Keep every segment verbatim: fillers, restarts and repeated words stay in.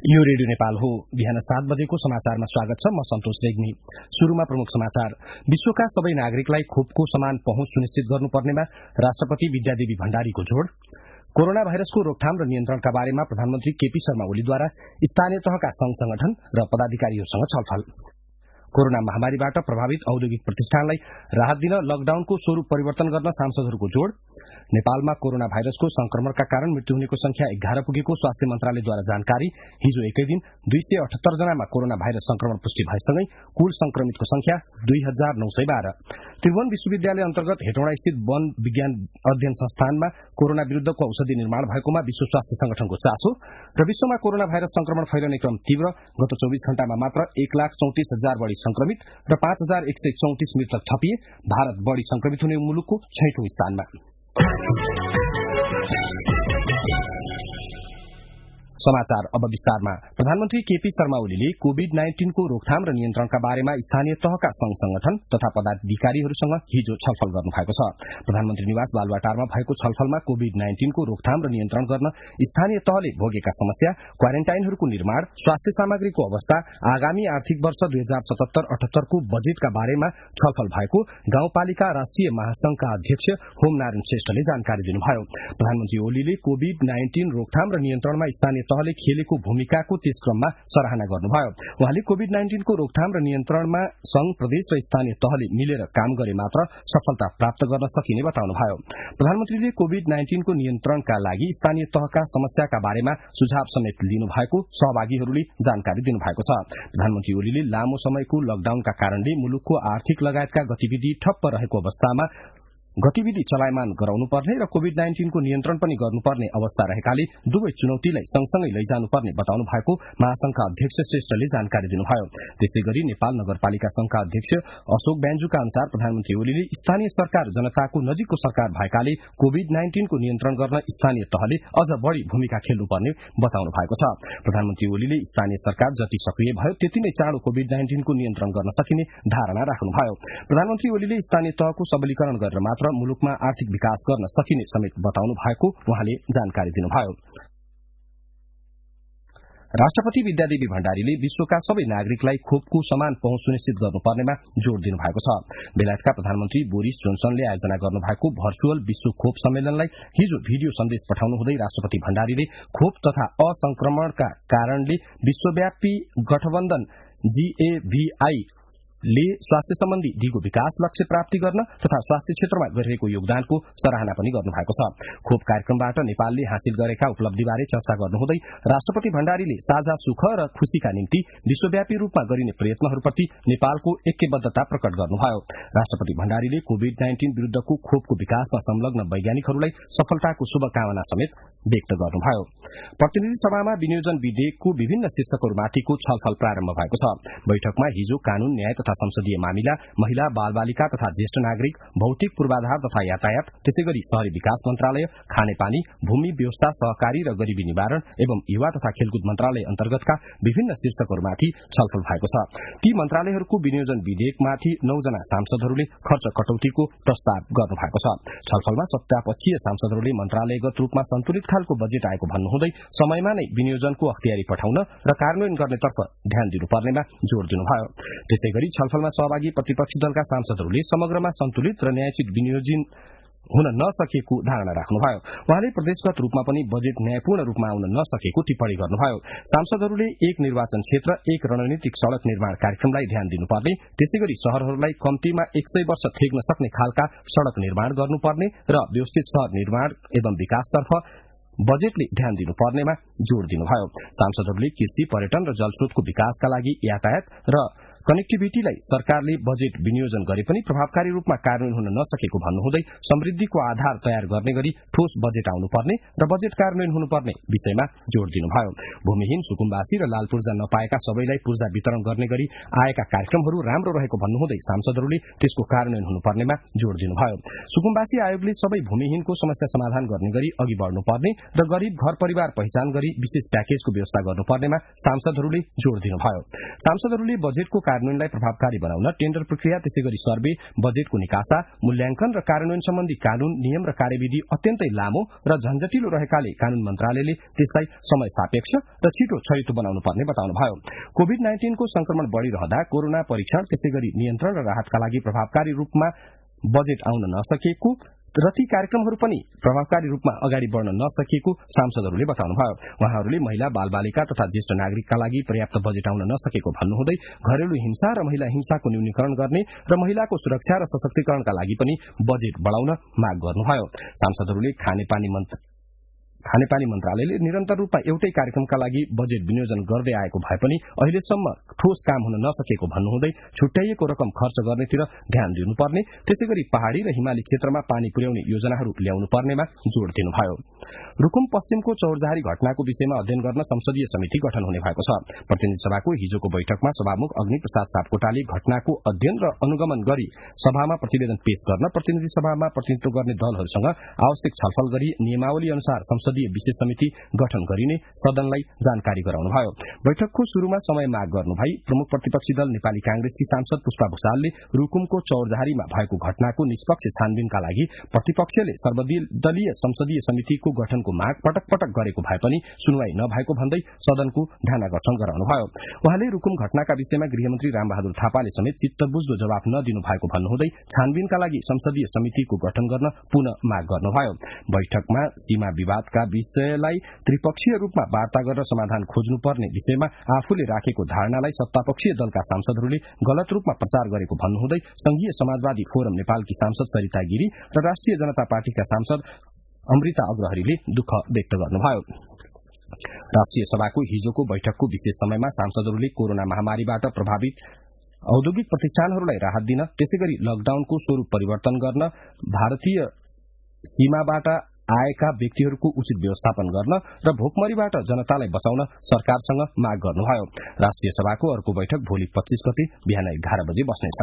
यो रेडियो नेपाल हो। बिहान सात बजेको समाचारमा स्वागत छ। म सन्तोष रेग्मी। शुरूमा प्रमुख समाचार। विश्वका सबै नागरिकलाई खोपको समान पहुँच सुनिश्चित गर्नुपर्नेमा राष्ट्रपति विद्यादेवी भण्डारीको जोड़। कोरोना भाइरसको रोकथाम र नियन्त्रणका बारेमा प्रधानमन्त्री केपी शर्मा ओलीद्वारा स्थानीय तहका संघ संगठन र पदाधिकारीहरूसँग छलफल। कोरोना महामारीबाट प्रभावित औद्योगिक प्रतिष्ठानलाई राहत दिन लकडाउनको स्वरूप परिवर्तन गर्न सांसदहरूको जोड़। नेपालमा कोरोना भाइरसको संक्रमणका कारण मृत्यु हुनेको संख्या एघार पुगेको स्वास्थ्य मन्त्रालयद्वारा जानकारी। हिजो एकै दिन दुई सय अठहत्तर जनामा कोरोना भाइरस संक्रमण पुष्टि भएसँगै कुल संक्रमितको संख्या दुई हजार नौ सय बाह्र। त्रिभुवन विश्वविद्यालय अन्तर्गत हेटौँडा स्थित वन विज्ञान अध्ययन संस्थानमा कोरोना विरूद्धको औषधि निर्माण भएकोमा विश्व स्वास्थ्य संगठनको चासो र विश्वमा कोरोना भाइरस संक्रमण फैलने क्रम तीव्र। गत चौबीस घण्टामा मात्र एक लाख चौतिस हजार बढ़ी संक्रमित र पाँच हजार एक सय चौतिस मृतक थपिए। भारत बढ़ी संक्रमित हुने मुलुकको छैठौं स्थानमा। समाचार अब विस्तारमा। प्रधानमन्त्री केपी शर्मा ओलीले कोविड नाइन्टीनको रोकथाम र नियन्त्रणका बारेमा स्थानीय तहका संघ संगठन तथा पदाधिकारीहरूसँग हिजो छलफल गर्नु भएको छ। प्रधानमन्त्री निवास बालुवाटारमा भएको छलफलमा कोविड नाइन्टीनको रोकथाम र नियन्त्रण गर्न स्थानीय तहले भोगेका समस्या, क्वारेन्टाइनहरूको निर्माण, स्वास्थ्य सामग्रीको अवस्था, आगामी आर्थिक वर्ष दुई हजार सतहत्तर अठहत्तरको बजेटका बारेमा छलफल भएको गाउँपालिका राष्ट्रिय महासंघका अध्यक्ष होमनारायण श्रेष्ठले जानकारी दिनुभयो। प्रधानमन्त्री ओलीले कोविड नाइन्टीन रोकथाम र नियन्त्रणमा स्थानीय तहले खेलेको भूमिकाको त्यस क्रममा सराहना गर्नुभयो। उहाँले कोविड नाइन्टीनको रोकथाम र नियन्त्रणमा संघ, प्रदेश र स्थानीय तहले मिलेर काम गरे मात्र सफलता प्राप्त गर्न सकिने बताउनुभयो। प्रधानमन्त्रीले कोविड नाइन्टीनको नियन्त्रणका लागि स्थानीय तहका समस्याका बारेमा सुझाव समेत लिनुभएको सहभागीहरूले जानकारी दिनुभएको छ। प्रधानमन्त्री ओलीले लामो समयको लकडाउनका कारणले मुलुकको आर्थिक लगायतका गतिविधि ठप्प रहेको अवस्थामा गतिविधि चलायमान गराउनुपर्ने र कोविड नाइन्टीनको नियन्त्रण पनि गर्नुपर्ने अवस्था रहेकाले दुवै चुनौतीलाई सँगसँगै लैजानुपर्ने बताउनु भएको महासंघका अध्यक्ष श्रेष्ठले जानकारी दिनुभयो। त्यसैगरी नेपाल नगरपालिका संघका अध्यक्ष अशोक ब्यान्जुका अनुसार प्रधानमन्त्री ओलीले स्थानीय सरकार जनताको नजिकको सरकार भएकाले कोविड नाइन्टीनको नियन्त्रण गर्न स्थानीय तहले अझ बढ़ी भूमिका खेल्नुपर्ने बताउनु भएको छ। प्रधानमन्त्री ओलीले स्थानीय सरकार जति सक्रिय भयो त्यति नै चाँडो कोविड नाइन्टीनको नियन्त्रण गर्न सकिने धारणा राख्नुभयो। प्रधानमन्त्री ओलीले स्थानीय तहको सबलीकरण गरेर मात्र मुलुकमा आर्थिक विकास गर्न सकिने समेत बताउनु भएको उहाँले जानकारी दिनुभयो। राष्ट्रपति विद्यादेवी भण्डारीले विश्वका सबै नागरिकलाई खोपको समान पहुँच सुनिश्चित गर्नुपर्नेमा जोड़ दिनुभएको छ। बेलायतका प्रधानमन्त्री बोरिस जोन्सनले आयोजना गर्नुभएको भर्चुअल विश्व खोप सम्मेलनलाई हिजो भिडियो सन्देश पठाउनु हुँदै राष्ट्रपति भण्डारीले खोप तथा असंक्रमणका कारणले विश्वव्यापी गठबन्धन जीएभीआई ले स्वास्थ्य सम्बन्धी दिगो विकास लक्ष्य प्राप्ति गर्न तथा स्वास्थ्य क्षेत्रमा गरिरहेको योगदानको सराहना पनि गर्नुभएको छ। खोप कार्यक्रमबाट नेपालले हासिल गरेका उपलब्धिबारे चर्चा गर्नुहुँदै राष्ट्रपति भण्डारीले साझा सुख र खुशीका निम्ति विश्वव्यापी रूपमा गरिने प्रयत्नहरूप्रति नेपालको ऐक्यबद्धता प्रकट गर्नुभयो। राष्ट्रपति भण्डारीले कोविड नाइन्टीन विरूद्धको खोपको विकासमा संलग्न वैज्ञानिकहरूलाई सफलताको शुभकामना समेत व्यक्त गर्नुभयो। प्रतिनिधि सभामा विनियोजन विधेयकको विभिन्न शीर्षकहरूमाथिको छलफल प्रारम्भ भएको छ। बैठकमा हिजो कानून, न्याय तथा संसदीय मामिला, महिला, बालबालिका तथा ज्येष्ठ नागरिक, भौतिक पूर्वाधार तथा यातायात, त्यसैगरी शहरी विकास मन्त्रालय, खानेपानी, भूमि व्यवस्था, सहकारी र गरीबी निवारण एवं युवा तथा खेलकुद मन्त्रालय अन्तर्गतका विभिन्न शीर्षकहरूमाथि छलफल भएको छ। ती मन्त्रालयहरूको विनियोजन विधेयकमाथि नौजना सांसदहरूले खर्च कटौतीको प्रस्ताव गर्नुभएको छ। छलफलमा सत्तापक्षीय सांसदहरूले मन्त्रालयगत रूपमा सन्तुलित खालको बजेट आएको भन्नुहुँदै समयमा नै विनियोजनको अख्तियारी पठाउन र कार्यान्वयन गर्नेतर्फ ध्यान दिनुपर्नेमा जोड़ दिनुभयो। त्यसैगरी छलफलमा सहभागी प्रतिपक्षी दलका सांसदहरूले समग्रमा सन्तुलित र न्यायोचित विनियोजन हुन नसकेको धारणा राख्नुभयो। उहाँले प्रदेशगत रूपमा पनि बजेट न्यायपूर्ण रूपमा आउन नसकेको टिप्पणी गर्नुभयो। सांसदहरूले एक निर्वाचन क्षेत्र, एक रणनीतिक सड़क निर्माण कार्यक्रमलाई ध्यान दिनुपर्ने, त्यसैगरी शहरहरूलाई कम्तीमा एक सय वर्ष थेग्न सक्ने खालका सड़क निर्माण गर्नुपर्ने र व्यवस्थित शहर निर्माण एवं विकासतर्फ बजेटले ध्यान दिनुपर्नेमा जोड़ दिनुभयो। सांसदहरूले कृषि, पर्यटन र जलस्रोतको विकासका लागि यातायात र कनेक्टिभिटीलाई सरकारले बजेट विनियोजन गरे पनि प्रभावकारी रूपमा कार्यान्वयन हुन नसकेको भन्नुहुँदै समृद्धिको आधार तयार गर्ने गरी ठोस बजेट आउनुपर्ने र बजेट कार्यान्वयन हुनुपर्ने विषयमा जोड़ दिनुभयो। भूमिहीन, सुकुम्बासी र लाल पूर्जा नपाएका सबैलाई पूर्जा वितरण गर्ने गरी आएका कार्यक्रमहरू राम्रो रहेको भन्नुहुँदै सांसदहरूले त्यसको कार्यान्वयन हुनुपर्नेमा जोड़ दिनुभयो। सुकुम्बासी आयोगले सबै भूमिहीनको समस्या समाधान गर्ने गरी अघि बढ़नुपर्ने र गरीब घर परिवार पहिचान गरी विशेष प्याकेजको व्यवस्था गर्नुपर्नेमा सांसदहरूले जोड़ दिनुभयो। सांसदहरूले बजेटको कार्यान्वयनलाई प्रभावकारी बनाउन टेन्डर प्रक्रिया, त्यसैगरी सर्वे, बजेटको निकासा, मूल्याङ्कन र कार्यान्वयन सम्बन्धी कानून, नियम र कार्यविधि अत्यन्तै लामो र झन्झटिलो रहेकाले कानून मन्त्रालयले त्यसलाई समय सापेक्ष र छिटो छरितो बनाउनु पर्ने बताउनुभयो। कोभिड नाइन्टीनको संक्रमण बढ़िरहँदा कोरोना परीक्षण, त्यसैगरी नियन्त्रण र राहतका लागि प्रभावकारी रूपमा बजेट आउन नसकेको र ती कार्यक्रमहरू पनि प्रभावकारी रूपमा अगाडि बढ़न नसकेको सांसदहरूले बताउनुभयो। उहाँहरूले महिला, बालबालिका तथा ज्येष्ठ नागरिकका लागि पर्याप्त बजेट आउन नसकेको भन्नुहुँदै घरेलु हिंसा र महिला हिंसाको न्यूनीकरण गर्ने र महिलाको सुरक्षा र सशक्तिकरणका लागि पनि बजेट बढ़ाउन माग गर्नुभयो। सांसदहरूले खानेपानी मन्त्री खानेपानी मन्त्रालयले निरन्तर रूपमा एउटै कार्यक्रमका लागि बजेट विनियोजन गर्दै आएको भए पनि अहिलेसम्म ठोस काम हुन नसकेको भन्नुहुँदै छुट्याइएको रकम खर्च गर्नेतिर ध्यान दिनुपर्ने, त्यसैगरी पहाड़ी र हिमाली क्षेत्रमा पानी पुर्याउने योजनाहरू ल्याउनु पर्नेमा जोड़ दिनुभयो। रूकुम पश्चिमको चौरजहारी घटनाको विषयमा अध्ययन गर्न संसदीय समिति गठन हुने भएको छ। प्रतिनिधि सभाको हिजोको बैठकमा सभामुख अग्नि प्रसाद सापकोटाले घटनाको अध्ययन र अनुगमन गरी सभामा प्रतिवेदन पेश गर्न प्रतिनिधि सभामा प्रतिनिधित्व गर्ने दलहरूसँग आवश्यक छलफल गरी नियमावली अनुसार संसदीय विशेष समिति गठन गरिने सदनलाई जानकारी गराउनुभयो। बैठकको शुरूमा समय माग गर्नुभई प्रमुख प्रतिपक्षी दल नेपाली कांग्रेसकी सांसद पुष्पा भूषालले रूकुमको चौरजहारीमा भएको घटनाको निष्पक्ष छानबिनका लागि प्रतिपक्षले सर्वदलीय संसदीय समितिको गठनको माग पटक पटक गरेको भए पनि सुनवाई नभएको भन्दै सदनको ध्यानाकर्षण गराउनुभयो। उहाँले रूकुम घटनाका विषयमा गृहमन्त्री रामबहादुर थापाले समेत चित्तबुझ्दो जवाफ नदिनु भएको भन्नुहुँदै छानबिनका लागि संसदीय समितिको गठन गर्न पुनः माग गर्नुभयो। बैठकमा सीमा विवादका विषयलाई त्रिपक्षीय रूपमा वार्ता गरेर समाधान खोज्नुपर्ने विषयमा आफूले राखेको धारणालाई सत्तापक्षीय दलका सांसदहरूले गलत रूपमा प्रचार गरेको भन्नुहुँदै संघीय समाजवादी फोरम नेपालकी सांसद सरिता गिरी र राष्ट्रिय जनता पार्टीका सांसद अमृता अग्रहरीले दुःख व्यक्त गर्नुभयो। राष्ट्रिय सभाको हिजोको बैठकको विशेष समयमा सांसदहरूले कोरोना महामारीबाट प्रभावित औद्योगिक प्रतिष्ठानहरूलाई राहत दिन, त्यसैगरी लकडाउनको स्वरूप परिवर्तन गर्न, भारतीय सीमाबाट आएका व्यक्तिहरूको उचित व्यवस्थापन गर्न र भोकमरीबाट जनतालाई बचाउन सरकारसँग माग गर्नुभयो। राष्ट्रिय सभाको अर्को बैठक भोलि पच्चीस गते बिहान एघार बजे बस्नेछ।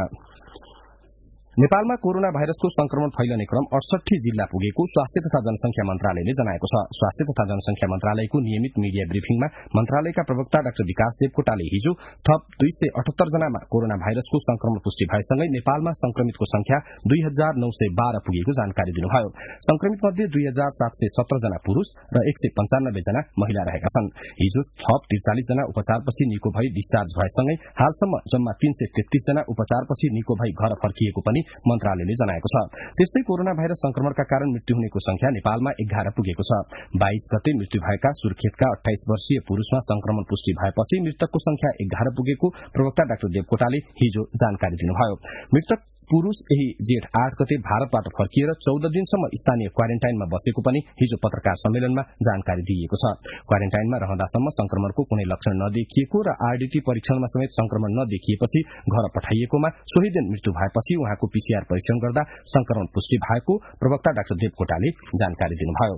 नेपालमा कोरोना भाइरसको संक्रमण फैलने क्रम अडसठी जिल्ला पुगेको स्वास्थ्य तथा जनसंख्या मन्त्रालयले जनाएको छ। स्वास्थ्य तथा जनसंख्या मन्त्रालयको नियमित मीडिया ब्रिफिङमा मन्त्रालयका प्रवक्ता डाक्टर विकास देवकोटाले हिजो थप दुई सय अठहत्तर जनामा कोरोना भाइरसको संक्रमण पुष्टि भएसँगै नेपालमा संक्रमितको संख्या दुई हजार नौ सय बाह्र पुगेको जानकारी दिनुभयो। संक्रमित मध्ये दुई हजार सात सय सत्र जना पुरूष र एक सय पञ्चानब्बे जना महिला रहेका छन्। हिजो थप त्रिचालिस जना उपचारपछि निको भई डिस्चार्ज भएसँगै हालसम्म जम्मा तीन सय तेत्तीस जना उपचारपछि निको भई घर फर्किएको पनि मन्त्रालयले जनाएको छ। त्यस्तै कोरोना भाइरस संक्रमणका कारण मृत्यु हुनेको संख्या नेपालमा एघार पुगेको छ। बाइस गते मृत्यु भएका सुर्खेतका अठाइस वर्षीय पुरूषमा संक्रमण पुष्टि भएपछि मृतकको संख्या एघार पुगेको प्रवक्ता डाक्टर देवकोटाले हिजो जानकारी दिनुभयो। मृतक पुरूष यही जेठ आठ गते भारतबाट फर्किएर चौध दिनसम्म स्थानीय क्वारेन्टाइनमा बसेको पनि हिजो पत्रकार सम्मेलनमा जानकारी दिइएको छ। क्वारेन्टाइनमा रहँदासम्म संक्रमणको कुनै लक्षण नदेखिएको र आरडीटी परीक्षणमा समेत संक्रमण नदेखिएपछि घर पठाइएकोमा सोही दिन मृत्यु भएपछि उहाँको पीसीआर परीक्षण गर्दा संक्रमण पुष्टि भएको प्रवक्ता डाक्टर देवकोटाले जानकारी दिनुभयो।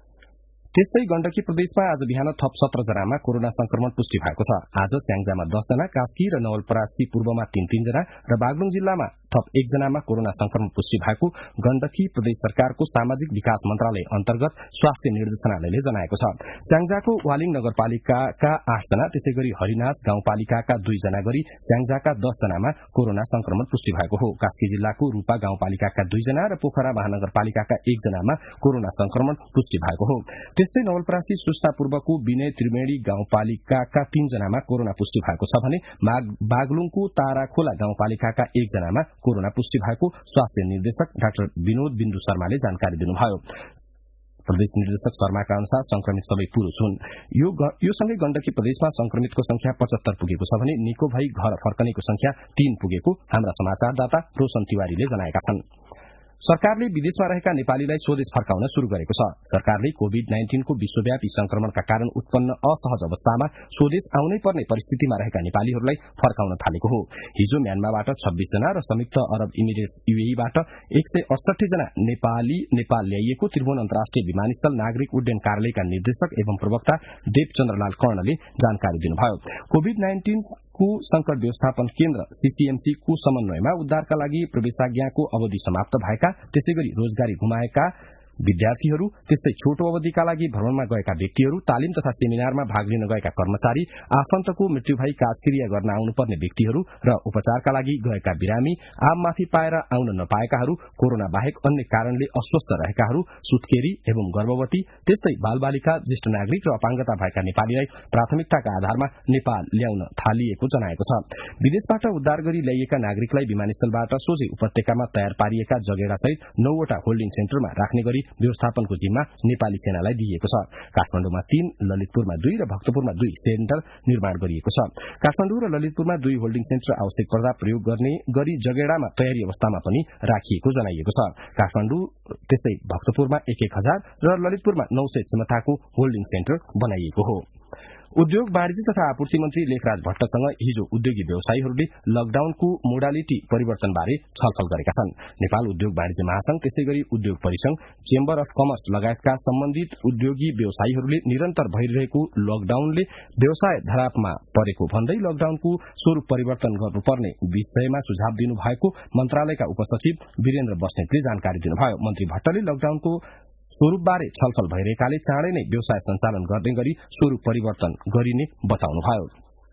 त्यस्तै गण्डकी प्रदेशमा आज बिहान थप सत्र जनामा कोरोना संक्रमण पुष्टि भएको छ। आज स्याङ्जामा दस जना, कास्की र नवलपरासी पूर्वमा तीन तीन जना र बागलुङ जिल्लामा थप एक जनामा कोरोना संक्रमण पुष्टि भएको गण्डकी प्रदेश सरकारको सामाजिक विकास मन्त्रालय अन्तर्गत स्वास्थ्य निर्देशनालयले जनाएको छ। स्याङ्जाको वालिङ नगरपालिकाका आठ जना, त्यसैगरी हरिनास गाउँपालिकाका दुई जना गरी स्याङ्जाका दस जनामा कोरोना संक्रमण पुष्टि भएको हो। कास्की जिल्लाको रूपा गाउँपालिकाका दुई जना र पोखरा महानगरपालिकाका एक जनामा कोरोना संक्रमण पुष्टि भएको हो। त्यस्तै नवलपरासी सुस्ता पूर्वको विनय त्रिवेणी गाउँपालिकाका तीन जनामा कोरोना पुष्टि भएको छ भने बागलुङको ताराखोला गाउँपालिकाका एक जनामा कोरोना पुष्टि भएको स्वास्थ्य निर्देशक डाक्टर विनोद बिन्दु शर्माले जानकारी दिनुभयो। प्रदेश निर्देशक शर्माका अनुसार संक्रमित सबै पुरूष हुन्। यो, यो सँगै गण्डकी प्रदेशमा संक्रमितको संख्या पचहत्तर पुगेको छ भने निको भई घर फर्कनेको संख्या तीन पुगेको हाम्रा समाचारदाता रोशन तिवारीले जनाएका छन्। सरकारले विदेशमा रहेका नेपालीलाई स्वदेश फर्काउन शुरू गरेको छ। सरकारले कोभिड नाइन्टीनको विश्वव्यापी संक्रमणका कारण उत्पन्न असहज अवस्थामा स्वदेश आउनै पर्ने परिस्थितिमा रहेका नेपालीहरूलाई फर्काउन थालेको हो। हिजो म्यानमारबाट छब्बीस जना र संयुक्त अरब इमिरेट्स यूएईबाट एक सय अडसठी जना नेपाली नेपाल ल्याइएको त्रिभुवन अन्तर्राष्ट्रिय विमानस्थल नागरिक उड्डयन कार्यालयका निर्देशक एवं प्रवक्ता देवचन्द्रलाल कर्णले जानकारी दिनुभयो। कोभिड नाइन्टीन को संकट व्यवस्थापन केन्द्र सीसीएमसी को समन्वयमा उद्धारका लागि प्रवेशाज्ञाको अवधि समाप्त भएका, त्यसैगरी रोजगारी गुमाएका विद्यार्थीहरू, त्यस्तै छोटो अवधिका लागि भ्रमणमा गएका व्यक्तिहरू, तालिम तथा सेमिनारमा भाग लिन गएका कर्मचारी, आफन्तको मृत्यु भई काजक्रिया गर्न आउनुपर्ने व्यक्तिहरू र उपचारका लागि गएका बिरामी, आममाथि पाएर आउन नपाएकाहरू, कोरोना बाहेक अन्य कारणले अस्वस्थ रहेकाहरू, सुत्केरी एवं गर्भवती, त्यस्तै बालबालिका, ज्येष्ठ नागरिक र अपाङ्गता भएका नेपालीलाई प्राथमिकताका आधारमा नेपाल ल्याउन थालिएको जनाएको छ। विदेशबाट उद्धार गरी ल्याइएका नागरिकलाई विमानस्थलबाट सोझै उपत्यकामा तयार पारिएका जगेडासहित नौवटा होल्डिङ सेन्टरमा राख्ने गरी व्यवस्थापनको जिम्मा नेपाली सेनालाई दिइएको छ। काठमाडौँमा तीन, ललितपुरमा दुई र भक्तपुरमा दुई सेन्टर निर्माण गरिएको छ। काठमाडौँ र ललितपुरमा दुई होल्डिङ सेन्टर आवश्यक पर्दा प्रयोग गर्ने गरी जगेडामा तयारी अवस्थामा पनि राखिएको जनाइएको छ। काठमाडौँ त्यस्तै भक्तपुरमा एक एक हजार र ललितपुरमा नौ सय क्षमताको होल्डिङ सेन्टर बनाइएको हो। उद्योग, वाणिज्य तथा आपूर्ति मन्त्री लेखराज भट्टसँग हिजो उद्योगी व्यवसायीहरूले लकडाउनको मोडालिटी परिवर्तनबारे छलफल गरेका छन्। नेपाल उद्योग वाणिज्य महासंघ, त्यसै गरी उद्योग परिसंघ, चेम्बर अफ कमर्स लगायतका सम्बन्धित उद्योगी व्यवसायीहरूले निरन्तर भइरहेको लकडाउनले व्यवसाय धरापमा परेको भन्दै लकडाउनको स्वरूप परिवर्तन गर्नुपर्ने विषयमा सुझाव दिनुभएको मन्त्रालयका उपसचिव वीरेन्द्र बस्नेतले जानकारी दिनुभयो। मन्त्री भट्टले लकडाउनको स्वरूपबारे छलफल भइरहेकाले चाँडै नै व्यवसाय सञ्चालन गर्ने गरी स्वरूप परिवर्तन गरिने बताउनुभयो।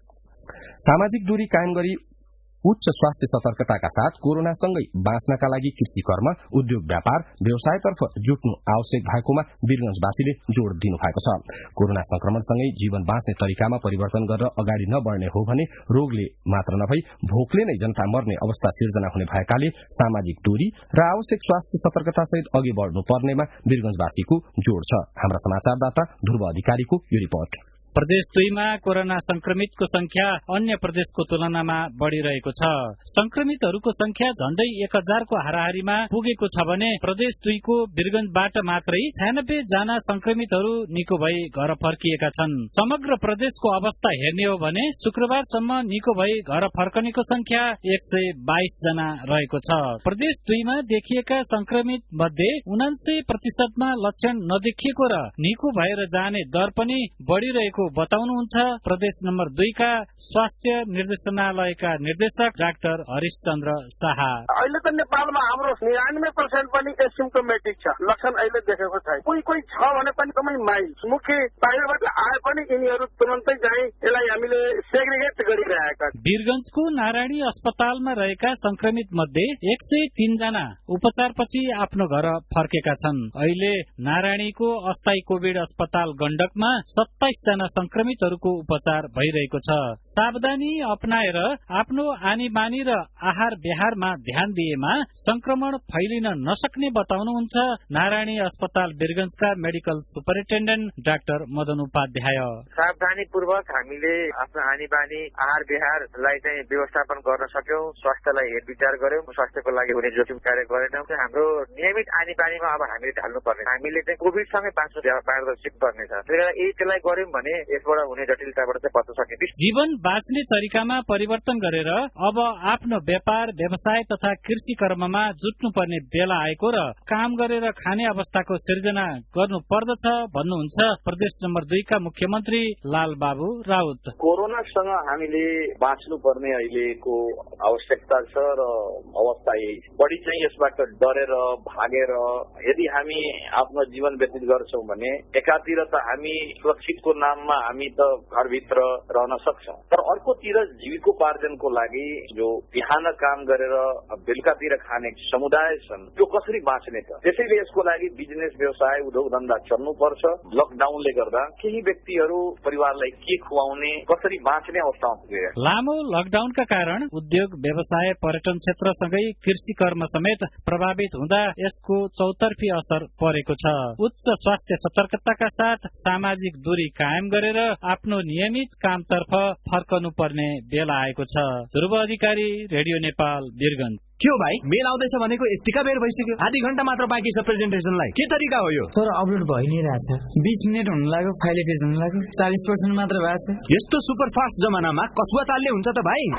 सामाजिक दूरी कायम गरी उच्च स्वास्थ्य सतर्कताका साथ कोरोनासँगै बाँच्नका लागि कृषि कर्म, उद्योग व्यापार, व्यवसायतर्फ जुट्नु आवश्यक भएकोमा वीरगंजवासीले जोड़ दिनुभएको छ। कोरोना संक्रमणसँगै जीवन बाँच्ने तरिकामा परिवर्तन गरेर अगाडि नबढ्ने हो भने रोगले मात्र नभई भोकले नै जनता मर्ने अवस्था सिर्जना हुने भएकाले सामाजिक दूरी र आवश्यक स्वास्थ्य सतर्कतासहित अघि बढ़नु पर्नेमा वीरगंजवासीको जोड़ छ। हाम्रा समाचारदाता ध्रुव अधिकारीको यो रिपोर्ट। प्रदेश दुईमा कोरोना संक्रमितको संख्या अन्य प्रदेशको तुलनामा बढ़िरहेको छ। संक्रमितहरूको संख्या झण्डै एक हजारको हाराहारीमा पुगेको छ भने प्रदेश दुईको वीरगंजबाट मात्रै छयानब्बे जना संक्रमितहरू निको भई घर फर्किएका छन्। समग्र प्रदेशको अवस्था हेर्ने हो भने शुक्रबारसम्म निको भई घर फर्कनेको संख्या एक सय बाइस जना रहेको छ। प्रदेश दुईमा देखिएका संक्रमित मध्ये उनान्सय प्रतिशतमा लक्षण नदेखिएको र निको भएर जाने दर पनि बढ़िरहेको बताउनुहुन्छ प्रदेश नम्बर दुईका स्वास्थ्य निर्देशनालयका निर्देशक डाक्टर हरिशचन्द्र शाह। अहिले त नेपालमा हाम्रो निन्यानब्बे पर्सेन्ट पनि एसिम्टोमेटिक छ, लक्षण अहिले देखेको छैन। कोही कोही छ भने पनि एकदमै माइल्ड, मुख्य बाहिरबाट आए पनि यिनीहरू तुरन्तै चाहिँ यसलाई हामीले सेग्रिगेट गरिरहेका। वीरगंजको नारायणी अस्पतालमा रहेका संक्रमित मध्ये एक सय तीन जना उपचारपछि आफ्नो घर फर्केका छन्। अहिले नारायणीको अस्थायी कोविड अस्पताल गण्डकमा सत्ताइस जना संक्रमितहरूको उपचार भइरहेको छ। सावधानी अपनाएर आफ्नो आनी बानी र आहार व्यवहारमा ध्यान दिएमा संक्रमण फैलिन नसक्ने बताउनुहुन्छ नारायणी अस्पताल वीरगंजका medical superintendent doctor Madan Upadhyay. सावधानी पूर्वक हामीले आफ्नो आनी बानी आहार व्यवहारलाई चाहिँ व्यवस्थापन गर्न सक्यौं, स्वास्थ्यलाई हेरविचार गर्यौं, स्वास्थ्यको लागि हुने जोखिम कार्य गरेनौं। हाम्रो नियमित आनी बानीमा अब हामीले ढाल्नु पर्ने, हामीले चाहिँ कोभिडसँगै बाँच्नु पारदर्शी पर्नेछ। त्यसलाई गर्यौं भने यसबाट हुने जटिलताबाट चाहिँ बच्न सकिन्छ। जीवन बाँच्ने तरिकामा परिवर्तन गरेर अब आफ्नो व्यापार, व्यवसाय तथा कृषि कर्ममा जुट्नु पर्ने बेला आएको र काम गरेर खाने अवस्थाको सिर्जना गर्नु पर्दछ भन्नुहुन्छ प्रदेश नम्बर दुईका मुख्यमन्त्री लाल बाबु राउत। कोरोनासँग हामीले बाँच्नु पर्ने अहिलेको आवश्यकता छ र अवस्था यही छ। बढी चाहिँ यसबाट डरेर भागेर यदि हामी आफ्नो जीवन व्यतीत गर्छौं भने एकातिर त हामी सुरक्षितको नाममा हामी त घरभित्र रहन सक्छौं, तर अर्कोतिर जीविकोपार्जनको लागि जो बिहान काम गरेर बेलुकातिर खाने समुदाय छन् त्यो कसरी बाँच्ने त? त्यसैले यसको लागि बिजनेस, व्यवसाय, उद्योग धन्दा चल्नु पर्छ। लकडाउनले गर्दा केही व्यक्तिहरू परिवारलाई के खुवाउने, कसरी बाँच्ने अवस्थामा पुगे। लामो लकडाउनका कारण उद्योग, व्यवसाय, पर्यटन क्षेत्रसँगै कृषि कर्म समेत प्रभावित हुँदा यसको चौतर्फी असर परेको छ। उच्च स्वास्थ्य सतर्कताका साथ सामाजिक दूरी कायम गरेर आफ्नो नियमित कामतर्फ फर्कनु पर्ने बेला आएको छ। ध्रुव अधिकारी, रेडियो नेपाल, वीरगंज। के हो भाइ, मेल आउँदैछ भनेको यतिका बेर भइसक्यो, आधी घण्टा मात्र बाँकी छ प्रेजेन्टेसनलाई। के तरिका हो यो? सर अपलोड भइ नै रहेछ, बीस मिनट हुन लाग्यो, फाइल एटेच हुन लाग्यो, चालीस पर्सेन्ट मात्र भएको छ। यस्तो सुपर फास्ट जमानामा कसुवा तालले हुन्छ त भाइ?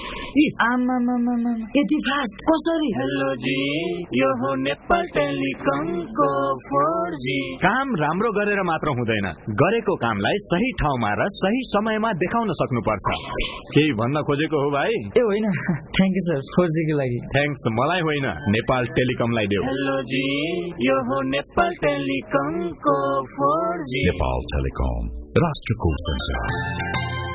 यति फास्ट कसरी? हेलो जी, यो हो नेपाल टेलिकमको फोर जी। काम राम्रो गरेर मात्र हुँदैन, गरेको कामलाई सही ठाउँमा र सही समयमा देखाउन सक्नुपर्छ। केही भन्न खोजेको हो भाइ? ए होइन, thank you sir four G को लागि। थ्याङ्क्स मलाई होइन नेपाल टेलिकमलाई देऊ। हेलो जी यो हो नेपाल टेलिकमको फोर जी। नेपाल टेलिकम राष्ट्रको संचार।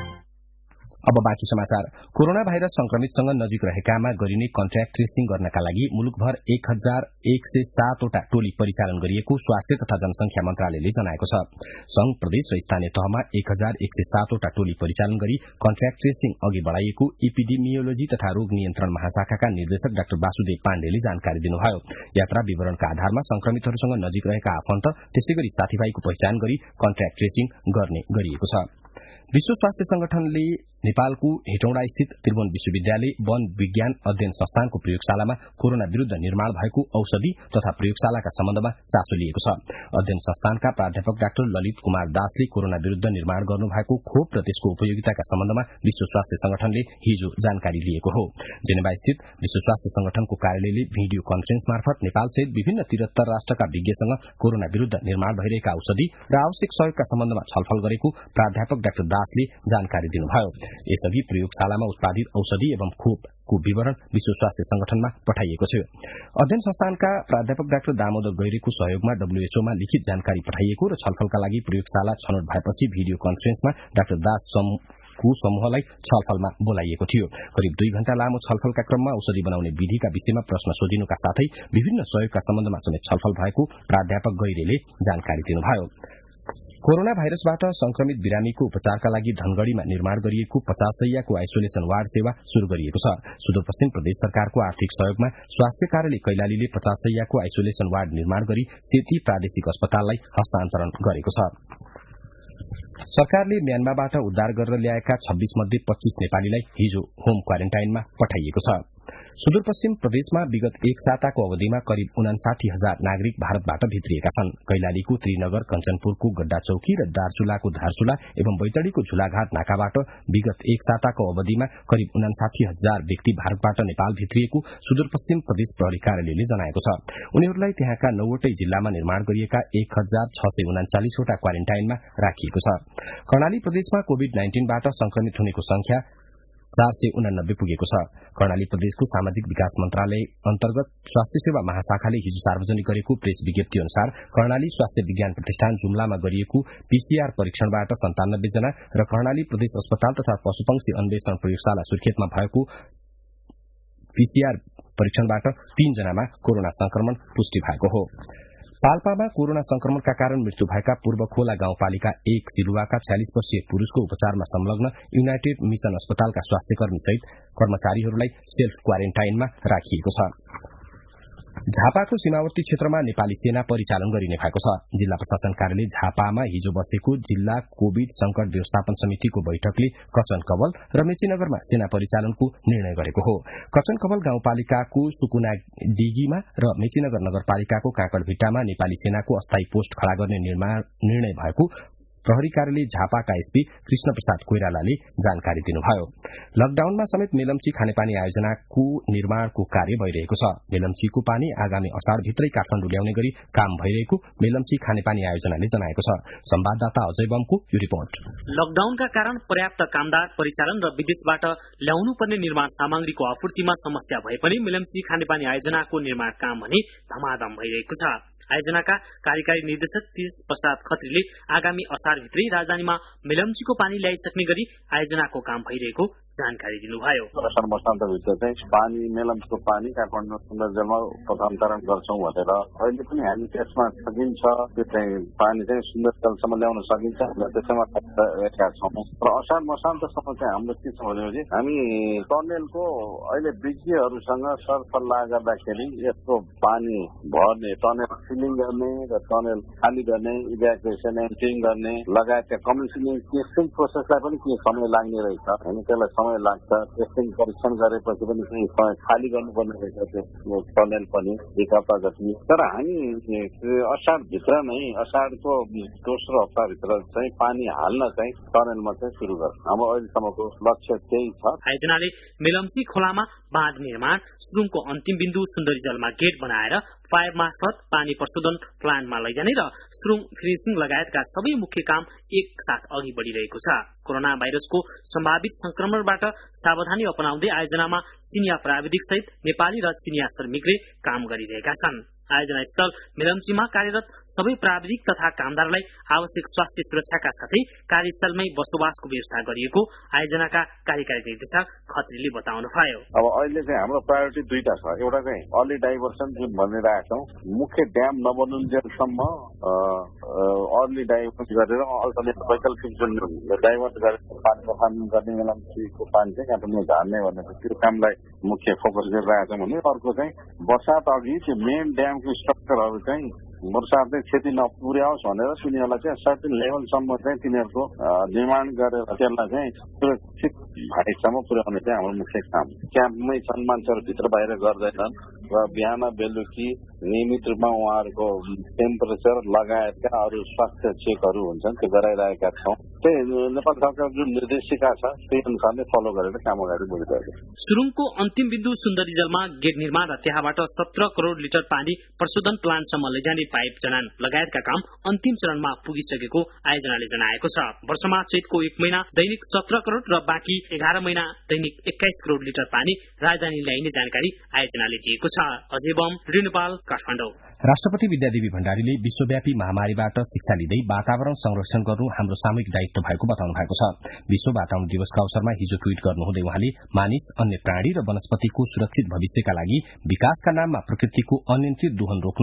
अब बाँकी समाचार। कोरोना भाइरस संक्रमितसँग नजिक रहेकामा गरिने कन्ट्याक्ट ट्रेसिङ गर्नका लागि मुलुकभर एक हजार एक सय सातवटा टोली परिचालन गरिएको स्वास्थ्य तथा जनसंख्या मन्त्रालयले जनाएको छ। संघ प्रदेश र स्थानीय तहमा एक हजार एक सय सातवटा टोली परिचालन गरी कन्ट्याक्ट ट्रेसिङ अघि बढ़ाइएको एपिडेमियोलोजी तथा रोग नियन्त्रण महाशाखाका निर्देशक डाक्टर वासुदेव पाण्डेले जानकारी दिनुभयो। यात्रा विवरणका आधारमा संक्रमितहरूसँग नजिक रहेका आफन्त त्यसैगरी साथीभाइको पहिचान गरी कन्ट्याक्ट ट्रेसिङ गर्ने गरिएको छ। विश्व स्वास्थ्य संगठनले नेपालको हेटौँडा स्थित त्रिभुवन विश्वविद्यालय वन विज्ञान अध्ययन संस्थानको प्रयोगशालामा कोरोना विरूद्ध निर्माण भएको औषधि तथा प्रयोगशालाका सम्बन्धमा चासो लिएको छ। अध्ययन संस्थानका प्राध्यापक डाक्टर ललित कुमार दासले कोरोना विरूद्ध निर्माण गर्नुभएको खोप र त्यसको उपयोगिताका सम्बन्धमा विश्व स्वास्थ्य संगठनले हिजो जानकारी लिएको हो। जेनेभा स्थित विश्व स्वास्थ्य संगठनको कार्यालयले भिडियो कन्फरेन्स मार्फत नेपालसहित विभिन्न त्रिहत्तर राष्ट्रका विज्ञसँग कोरोना विरूद्ध निर्माण भइरहेका औषधि र आवश्यक सहयोगका सम्बन्धमा छलफल गरेको प्राध्यापक डाक्टर दासले जानकारी दिनुभयो। यसअघि प्रयोगशालामा उत्पादित औषधि एवं खोपको विवरण विश्व स्वास्थ्य संगठनमा पठाइएको थियो। अध्ययन संस्थानका प्राध्यापक डाक्टर दामोदर गैरेको सहयोगमा डब्ल्यूएचओमा लिखित जानकारी पठाइएको र छलफलका लागि प्रयोगशाला छनौट भएपछि भिडियो कन्फरेन्समा डाक्टर दास को समूहलाई छलफलमा बोलाइएको थियो। करिब दुई घण्टा लामो छलफलका क्रममा औषधि बनाउने विधिका विषयमा प्रश्न सोधिनुका साथै विभिन्न सहयोगका सम्बन्धमा समेत छलफल भएको प्राध्यापक गैरेले जानकारी दिनुभयो। कोरोना भाइरसबाट संक्रमित बिरामीको उपचारका लागि धनगढ़ीमा निर्माण गरिएको पचास सयको आइसोलेशन वार्ड सेवा शुरू गरिएको छ। सुदूरपश्चिम प्रदेश सरकारको आर्थिक सहयोगमा स्वास्थ्य कार्यालय कैलालीले पचास सयको आइसोलेशन वार्ड निर्माण गरी सेती प्रादेशिक अस्पताललाई हस्तान्तरण गरेको छ। सरकारले म्यानमारबाट उद्धार गरेर ल्याएका छब्बीस मध्ये पच्चीस नेपालीलाई हिजो होम क्वारेन्टाइनमा पठाइएको छ। सुदूरपश्चिम प्रदेशमा विगत एक साताको अवधिमा करिब उनासाठी हजार नागरिक भारतबाट भित्रिएका छन्। कैलालीको त्रिनगर, कञ्चनपुरको गड्डा चौकी र दार्चुलाको धारचुला एवं बैतडीको झुलाघाट नाकाबाट विगत एक साताको अवधिमा करिब उनासाठी हजार व्यक्ति भारतबाट नेपाल भित्रिएको सुदूरपश्चिम प्रदेश प्रहरी कार्यालयले जनाएको छ। उनीहरूलाई त्यहाँका नौवटै जिल्लामा निर्माण गरिएका एक हजार छ सय उनाचालिसवटा क्वारेन्टाइनमा राखिएको छ। कर्णाली प्रदेशमा कोविड नाइन्टीनबाट संक्रमित हुनेको संख्या चार सय उनानब्बे पुगेको छ। कर्णाली प्रदेशको सामाजिक विकास मन्त्रालय अन्तर्गत स्वास्थ्य सेवा महाशाखाले हिजो सार्वजनिक गरेको प्रेस विज्ञप्ति अनुसार कर्णाली स्वास्थ्य विज्ञान प्रतिष्ठान जुम्लामा गरिएको पीसीआर परीक्षणबाट सन्तानब्बे जना र कर्णाली प्रदेश अस्पताल तथा पशुपक्षी अन्वेषण प्रयोगशाला सुर्खेतमा भएको पीसीआर परीक्षणबाट तीन जनामा कोरोना संक्रमण पुष्टि भएको हो। पाल्पामा कोरोना संक्रमणका कारण मृत्यु भएका पूर्व खोला गाउँपालिका एक सिलुवाका छयालिस वर्षीय पुरूषको उपचारमा संलग्न युनाइटेड मिशन अस्पतालका स्वास्थ्यकर्मी सहित कर्मचारीहरूलाई सेल्फ क्वारेन्टाइनमा राखिएको छ। झापाको सीमावर्ती क्षेत्रमा नेपाली सेना परिचालन गरिने भएको छ। जिल्ला प्रशासन कार्यालय झापामा हिजो बसेको जिल्ला कोविड संकट व्यवस्थापन समितिको बैठकले कचन कवल र मेचीनगरमा सेना परिचालनको निर्णय गरेको हो। कचन कवल गाउँपालिकाको सुकुना डिगीमा र मेचीनगर नगरपालिकाको काँकडभिट्टामा नेपाली सेनाको अस्थायी पोस्ट खड़ा गर्ने निर्णय भएको प्रहरी कार्यालय झापाका एसपी कृष्ण प्रसाद कोइरालाले जानकारी दिनुभयो। लकडाउनमा समेत मेलम्ची खानेपानी आयोजनाको निर्माणको कार्य भइरहेको छ। मेलम्चीको पानी आगामी असाढ़ भित्रै काठमाडौँ ल्याउने गरी काम भइरहेको मेलम्ची खानेपानी आयोजनाले जनाएको छ। संवाददाता अजय बमको यो रिपोर्ट। लकडाउनका कारण पर्याप्त कामदार परिचालन र विदेशबाट ल्याउनु पर्ने निर्माण सामग्रीको आपूर्तिमा समस्या भए पनि मेलम्ची खानेपानी आयोजनाको निर्माण काम भने धमाधम भइरहेको छ। आयोजनाका कार्यकारी निर्देशक तीर्थ प्रसाद खत्रीले आगामी असाढ़ भित्रै राजधानीमा मेलम्चीको पानी ल्याइसक्ने गरी आयोजनाको काम भइरहेको जानकारी दिनुभयो। असार मसान्तभित्र चाहिँ पानी मेलम्चीको पानी काठमाडौँ सुन्दर जलमा प्रथमकरण गर्छौं भनेर अहिले पनि हामी त्यसमा सकिन्छ त्यो चाहिँ पानी चाहिँ सुन्दर जलसम्म ल्याउन सकिन्छ त्यसैमा रहेका छौँ र असार मसान्तसम्म चाहिँ हाम्रो के छ भनेपछि हामी टनेलको अहिले विज्ञहरूसँग सरसल्लाह गर्दाखेरि यसको पानी भर्ने टनेल फिलिङ गर्ने र टनेल खाली गर्ने इभ्याकुएसन एन्ट्रिङ गर्ने लगायतका कमिसनिङ टेस्टिङ प्रोसेसलाई पनि के समय लाग्ने रहेछ हामी त्यसलाई समय लाग्छ। टेस्टिङ परीक्षण गरेपछि पनि केही समय खाली गर्नुपर्ने रहेछ त्यो टनेल पनि एक हप्ता जति। तर हामी असाढ़ भित्र नै असाढ़को दोस्रो हप्ताभित्र चाहिँ पानी हाल्न चाहिँ टनेलमा चाहिँ सुरु गर्छ। हाम्रो अहिलेसम्मको लक्ष्य त्यही छ। आयोजनाले मेलम्ची खोलामा बाँध निर्माण, सुरुङको अन्तिम बिन्दु सुन्दरी जलमा गेट बनाएर फायर मार्फत पानी प्रशोधन प्लान्टमा लैजाने र सुरुङ फिनिसिङ लगायतका सबै मुख्य काम एक साथ अघि बढ़िरहेको छ। कोरोना भाइरसको सम्भावित संक्रमणबाट सावधानी अपनाउँदै आयोजनामा चिनिया प्राविधिक सहित नेपाली र चिनिया श्रमिकले काम गरिरहेका छन्। आयोजना स्थल मेलम्चीमा कार्यरत सबै प्राविधिक तथा कामदारलाई आवश्यक स्वास्थ्य सुरक्षाका साथै कार्यस्थलमै बसोबासको व्यवस्था गरिएको आयोजनाका कार्यकारी निर्देशक खत्रीले बताउनुभयो। अब अहिले चाहिँ हाम्रो प्रायोरिटी दुईटा छ। एउटा चाहिँ अर्ली डाइभर्सन जुन भनिरहेका छौँ, मुख्य ड्याम नबनुन्जेलसम्म अर्ली डाइभर्सन गरेर अल्टरनेट वैकल्पिक जुन डाइभर्ट गरेर पानी प्रसारण गर्ने मेलम्चीको पानी चाहिँ काठमाडौँ झार्ने भनेर त्यो कामलाई मुख्य फोकस गरिरहेका छौँ भने अर्को चाहिँ वर्षात अघि त्यो मेन ड्याम स्ट्रक्चरहरू चाहिँ वर्षाले क्षति नपुर्याओस् भनेर तिनीहरूलाई चाहिँ सर्टेन लेभलसम्म चाहिँ तिनीहरूको निर्माण गरेर त्यसलाई चाहिँ सुरक्षित हाइटसम्म पुर्याउने चाहिँ हाम्रो मुख्य काम। क्याम्पमै छन्, मान्छेहरू भित्र बाहिर गर्दैनन् र बिहान बेलुकी नियमित रूपमा उहाँहरूको टेम्परेचर लगायतका अरू स्वास्थ्य चेकहरू हुन्छन्, त्यो गराइरहेका छौँ। त्यही नेपाल सरकार जुन निर्देशिका छ त्यही अनुसारले फलो गरेर काम अगाडि बढिरहेको छ। सुरुङको अन्तिम बिन्दु सुन्दरी जलमा गेट निर्माण र त्यहाँबाट सत्र करोड़ लिटर पानी प्रशोधन प्लान्टसम्म लैजाने पाइप जनान लगायतका काम अन्तिम चरणमा पुगिसकेको आयोजनाले जनाएको छ। वर्षमा चैतको एक महिना दैनिक सत्र करोड़ र बाँकी एघार महिना दैनिक एक्काइस करोड़ लिटर पानी राजधानी ल्याइने जानकारी आयोजनाले दिएको छ। अजय बम, रेडियो नेपाल, काठमाडौँ। राष्ट्रपति विद्यादेवी भण्डारीले विश्वव्यापी महामारीबाट शिक्षा लिँदै वातावरण संरक्षण गर्नु हाम्रो सामूहिक दायित्व भएको बताउनु भएको छ। विश्व वातावरण दिवसका अवसरमा हिजो ट्वीट गर्नुहुँदै उहाँले मानिस, अन्य प्राणी र वनस्पतिको सुरक्षित भविष्यका लागि विकासका नाममा प्रकृतिको अनियन्त्रित दोहन रोक्न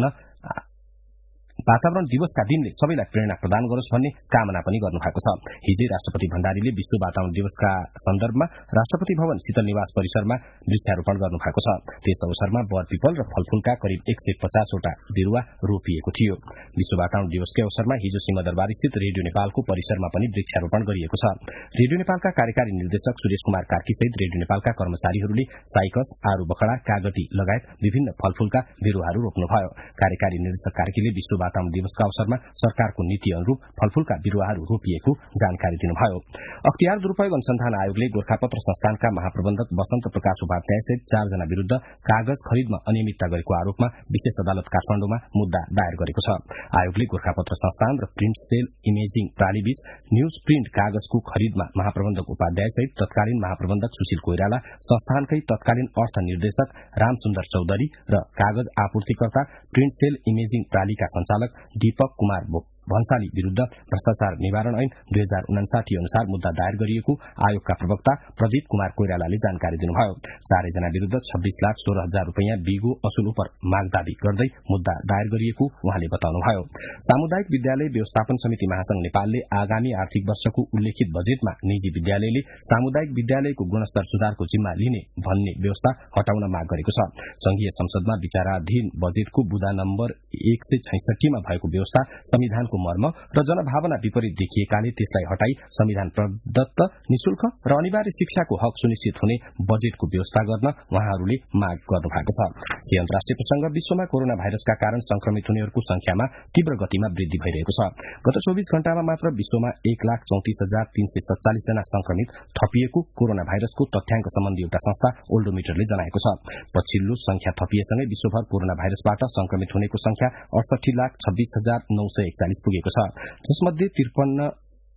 वातावरण दिवसका दिनले सबैलाई प्रेरणा प्रदान गरोस् भन्ने कामना पनि गर्नुभएको छ। हिजै राष्ट्रपति भण्डारीले विश्व वातावरण दिवसका सन्दर्भमा राष्ट्रपति भवन शीतल निवास परिसरमा वृक्षारोपण गर्नुभएको छ। त्यस अवसरमा बर पिपल र फलफूलका करिब एक सय पचासवटा बिरूवा रोपिएको थियो। विश्व वातावरण दिवसकै अवसरमा हिजो सिंहदरबार स्थित रेडियो नेपालको परिसरमा पनि वृक्षारोपण गरिएको छ। रेडियो नेपालका कार्यकारी निर्देशक सुरेश कुमार कार्की सहित रेडियो नेपालका कर्मचारीहरूले साइकस, आरू बखडा, कागती लगायत विभिन्न फलफूलका बिरूवाहरू रोप्नुभयो। कार्यकारी निर्देशक कार्कीले विश्व वातावरण दिवसका अवसरमा सरकारको नीति अनुरूप फलफूलका बिरूवाहरू रोपिएको जानकारी दिनुभयो। अख्तियार दुरूपयोग अनुसन्धान आयोगले गोरखापत्र संस्थानका महाप्रबन्धक वसन्त प्रकाश उपाध्याय सहित चारजना विरूद्ध कागज खरिदमा अनियमितता गरेको आरोपमा विशेष अदालत काठमाडौँमा मुद्दा दायर गरेको छ। आयोगले गोरखापत्र संस्थान र प्रिन्ट सेल इमेजिङ प्रालीबीच न्यूज प्रिन्ट कागजको खरिदमा महाप्रबन्धक उपाध्याय सहित तत्कालीन महाप्रबन्धक सुशील कोइराला, संस्थानकै तत्कालीन अर्थ निर्देशक रामसुन्दर चौधरी र कागज आपूर्तिकर्ता प्रिन्ट सेल इमेजिङ प्रालीका संचालक दीपक कुमार भन्साली विरूद्ध भ्रष्टाचार निवारण ऐन दुई हजार उनासाठी अनुसार मुद्दा दायर गरिएको आयोगका प्रवक्ता प्रदीप कुमार कोइरालाले जानकारी दिनुभयो। चारैजना विरूद्ध छब्बीस लाख सोह्र हजार रूपियाँ बिगो असुल उपर माग दावी गर्दै मुद्दा दायर गरिएको उहाँले बताउनुभयो। सामुदायिक विद्यालय व्यवस्थापन समिति महासंघ नेपालले आगामी आर्थिक वर्षको उल्लेखित बजेटमा निजी विद्यालयले सामुदायिक विद्यालयको गुणस्तर सुधारको जिम्मा लिने भन्ने व्यवस्था हटाउन माग गरेको छ। संघीय संसदमा विचाराधीन बजेटको बुदा नम्बर एक सय छैसठीमा भएको व्यवस्था संविधानको मर्म र जनभावना विपरीत देखिएकाले त्यसलाई हटाई संविधान प्रदत्त निशुल्क र अनिवार्य शिक्षाको हक सुनिश्चित हुने बजेटको व्यवस्था गर्न उहाँहरूले माग गर्नु भएको छ। केही अन्तर्राष्ट्रिय प्रसंग। विश्वमा कोरोना भाइरसका कारण संक्रमित हुनेहरूको संख्यामा तीव्र गतिमा वृद्धि भइरहेको छ। गत चौबीस घण्टामा मात्र विश्वमा एक लाख चौतिस हजार तीन सय सत्तालिस जना संक्रमित थपिएको कोरोना भाइरसको तथ्याङ्क सम्बन्धी एउटा संस्था ओल्डोमिटरले जनाएको छ। पछिल्लो संख्या थपिएसँगै विश्वभर कोरोना भाइरसबाट संक्रमित हुनेको संख्या अडसठी लाख छब्बीस हजार नौ सय एकचालिस पुगेको छ, जसमध्ये त्रिपन्न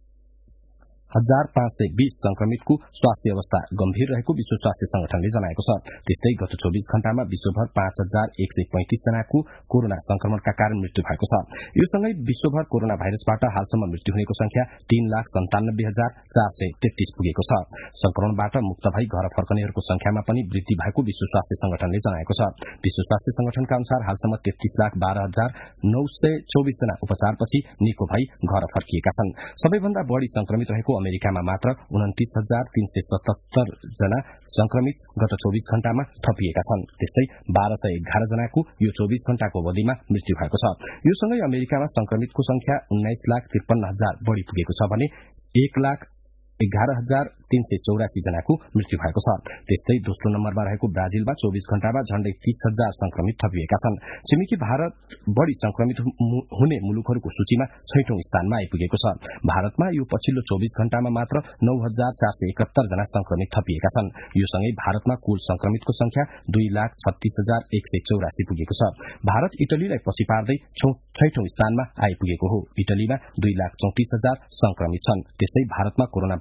हजार पाँच सय बीस संक्रमितको स्वास्थ्य अवस्था गम्भीर रहेको विश्व स्वास्थ्य संगठनले जनाएको छ। त्यस्तै गत चौबीस घण्टामा विश्वभर पाँच हजार एक सय पैंतिस जनाको कोरोना संक्रमणका कारण मृत्यु भएको छ। यो सँगै विश्वभर कोरोना भाइरसबाट हालसम्म मृत्यु हुनेको संख्या तीन लाख सन्तानब्बे हजार चार सय तेत्तीस पुगेको छ। संक्रमणबाट मुक्त भई घर फर्कनेहरूको संख्यामा पनि वृद्धि भएको विश्व स्वास्थ्य संगठनले जनाएको छ। विश्व स्वास्थ्य संगठनका अनुसार हालसम्म तेत्तीस लाख बाह्र हजार नौ सय चौबिस जना उपचारपछि निको भई घर फर्किएका छन्। सबैभन्दा बढ़ी संक्रमित रहेको अमेरिकामा मात्र उन्तीस हजार तीन सय सतहत्तर जना संक्रमित गत चौबीस घण्टामा थपिएका छन्। त्यस्तै बाह्र सय एघार जनाको यो चौबीस घण्टाको अवधिमा मृत्यु भएको छ। यो सँगै अमेरिकामा संक्रमितको संख्या उन्नाइस लाख त्रिपन्न हजार बढ़ी पुगेको छ भने एक लाख एघार हजार तीन सय चौरासी जनाको मृत्यु भएको छ। त्यस्तै दोस्रो नम्बरमा रहेको ब्राजिलमा चौबीस घण्टामा झण्डै तीस हजार संक्रमित थपिएका छन्। छिमेकी भारत बढ़ी संक्रमित हुने मुलुकहरूको सूचीमा छैटौं स्थानमा आइपुगेको छ। भारतमा यो पछिल्लो चौबीस घण्टामा मात्र नौ हजार चार सय एकात्तर जना संक्रमित थपिएका छन्। यो सँगै भारतमा कुल संक्रमितको संख्या दुई लाख छत्तीस हजार एक सय चौरासी पुगेको छ। भारत इटलीलाई पछि पार्दै छैटौं स्थानमा आइपुगेको हो। इटलीमा दुई लाख चौतिस हजार संक्रमित छन्। त्यस्तै भारतमा कोरोना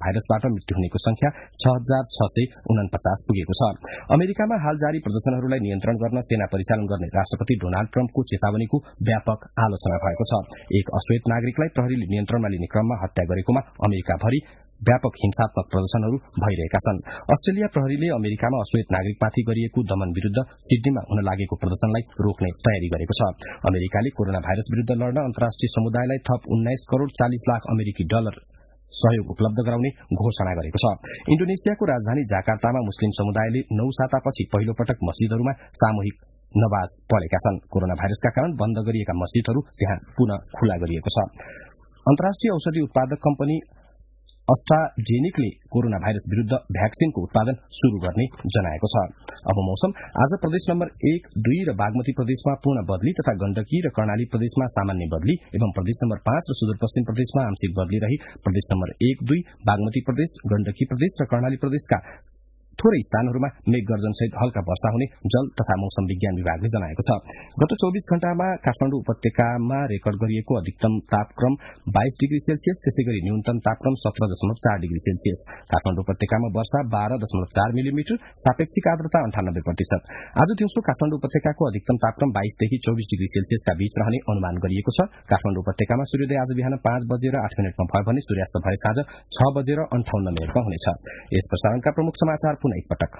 भाइरसबाट मृत्यु हुनेको संख्या छ हजार छ सय उनपचास पुगेको छ। अमेरिकामा हाल जारी प्रदर्शनहरूलाई नियन्त्रण गर्न सेना परिचालन गर्ने राष्ट्रपति डोनाल्ड ट्रम्पको चेतावनीको व्यापक आलोचना भएको छ। एक अश्वेत नागरिकलाई प्रहरीले नियन्त्रणमा लिने क्रममा हत्या गरेकोमा अमेरिकाभरि व्यापक हिंसात्मक प्रदर्शनहरू भइरहेका छन्। अस्ट्रेलिया प्रहरीले अमेरिकामा अश्वेत नागरिकमाथि गरिएको दमन विरूद्ध सिडनीमा हुन लागेको प्रदर्शनलाई रोक्ने तयारी गरेको छ। अमेरिकाले कोरोना भाइरस विरूद्ध लड्न अन्तर्राष्ट्रिय समुदायलाई थप उन्नाइस करोड़ चालिस लाख अमेरिकी डलर सहयोग उपलब्ध गराउने घोषणा गरेको छ। इण्डोनेसियाको राजधानी जाकार्तामा मुस्लिम समुदायले नौ सातापछि पहिलो पटक मस्जिदहरूमा सामूहिक नमाज पढेका छन्। कोरोना भाइरसका कारण बन्द गरिएका मस्जिदहरू त्यहाँ पुनः खुला गरिएको छ। अन्तर्राष्ट्रिय औषधि उत्पादक कम्पनी अस्ट्राजेनिकले कोरोना भाइरस विरूद्ध भ्याक्सिनको उत्पादन शुरू गर्ने जनाएको छ। अब मौसम। आज प्रदेश नम्बर एक, दुई र बागमती प्रदेशमा पूर्ण बदली तथा गण्डकी र कर्णाली प्रदेशमा सामान्य बदली एवं प्रदेश नम्बर पाँच र सुदूरपश्चिम प्रदेशमा आंशिक बदली रही प्रदेश नम्बर एक, दुई, बागमती प्रदेश, गण्डकी प्रदेश र कर्णाली प्रदेशका थोरै स्थानहरूमा मेघ गर्जनसहित हल्का वर्षा हुने जल तथा मौसम विज्ञान विभागले जनाएको छ। गत चौबीस घण्टामा काठमाडौँ उपत्यकामा रेकर्ड गरिएको अधिकतम तापक्रम बाइस डिग्री सेल्सियस, त्यसै गरी न्यूनतम तापक्रम सत्र दशमलव चार डिग्री सेल्सियस। काठमाडौँ उपत्यकामा वर्षा बाह्र दशमलव चार मिलिमिटर, सापेक्षिक आर्द्रता अन्ठानब्बे प्रतिशत। आज दिउँसो काठमाडौँ उपत्यकाको अधिकतम तापक्रम बाइसदेखि चौबिस डिग्री सेल्सियसका बीच रहने अनुमान गरिएको छ। काठमाडौँ उपत्यकामा सूर्योदय आज बिहान पाँच बजेर आठ मिनटमा भयो भने सूर्यास्त भए साँझ छ बजेर अन्ठाउन्न मिनटमा हुनेछ। यस प्रसारणका प्रमुख समाचार एकपटक।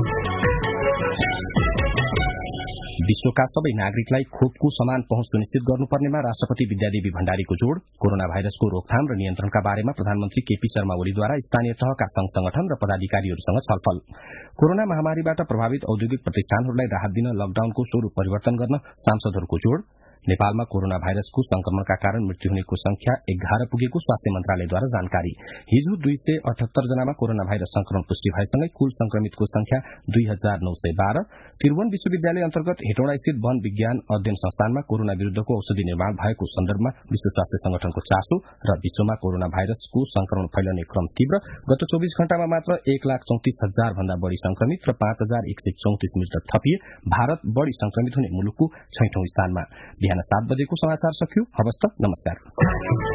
विश्वका सबै नागरिकलाई खोपको समान पहुँच सुनिश्चित गर्नुपर्नेमा राष्ट्रपति विद्यादेवी भण्डारीको जोड़। कोरोना भाइरसको रोकथाम र नियन्त्रणका बारेमा प्रधानमन्त्री केपी शर्मा ओलीद्वारा स्थानीय तहका संघ संगठन र पदाधिकारीहरूसँग छलफल। कोरोना महामारीबाट प्रभावित औद्योगिक प्रतिष्ठानहरूलाई राहत दिन लकडाउनको स्वरूप परिवर्तन गर्न सांसदहरूको जोड़। नेपालमा कोरोना भाइरसको संक्रमणका कारण मृत्यु हुनेको संख्या एघार पुगेको स्वास्थ्य मन्त्रालयद्वारा जानकारी। हिजो दुई सय अठहत्तर जनामा कोरोना भाइरस संक्रमण पुष्टि भएसँगै कुल संक्रमितको संख्या दुई हजार नौ सय बाह्र। त्रिभुवन विश्वविद्यालय अन्तर्गत हेटौँडा स्थित वन विज्ञान अध्ययन संस्थानमा कोरोना विरूद्धको औषधि निर्माण भएको सन्दर्भमा विश्व स्वास्थ्य संगठनको चासो र विश्वमा कोरोना भाइरसको संक्रमण फैलने क्रम तीव्र। गत चौबीस घण्टामा मात्र एक लाख चौतिस हजार भन्दा बढ़ी संक्रमित र पाँच हजार एक सय चौतिस मृतक थपिए। भारत बढ़ी संक्रमित हुने मुलुकको छैठौं स्थानमा। बिहान सात बजेको समाचार सकियो। हवस् त, नमस्कार।